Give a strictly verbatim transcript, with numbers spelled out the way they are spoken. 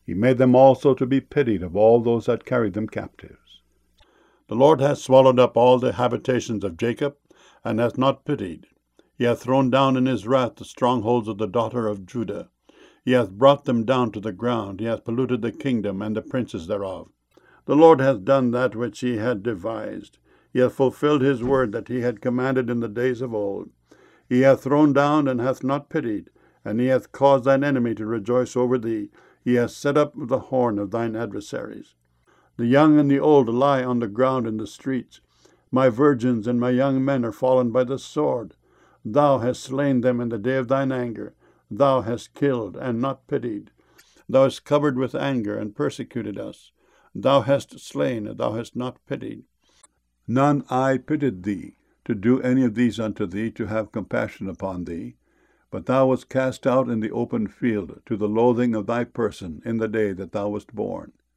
He made them also to be pitied of all those that carried them captives. The Lord hath swallowed up all the habitations of Jacob, and hath not pitied. He hath thrown down in his wrath the strongholds of the daughter of Judah. He hath brought them down to the ground. He hath polluted the kingdom and the princes thereof. The Lord hath done that which he had devised. He hath fulfilled his word that he had commanded in the days of old. He hath thrown down and hath not pitied, and he hath caused thine enemy to rejoice over thee. He hath set up the horn of thine adversaries. The young and the old lie on the ground in the streets. My virgins and my young men are fallen by the sword. Thou hast slain them in the day of thine anger. Thou hast killed and not pitied. Thou hast covered with anger and persecuted us. Thou hast slain, and thou hast not pitied. None eye pitied thee, to do any of these unto thee, to have compassion upon thee. But thou wast cast out in the open field, to the loathing of thy person, in the day that thou wast born.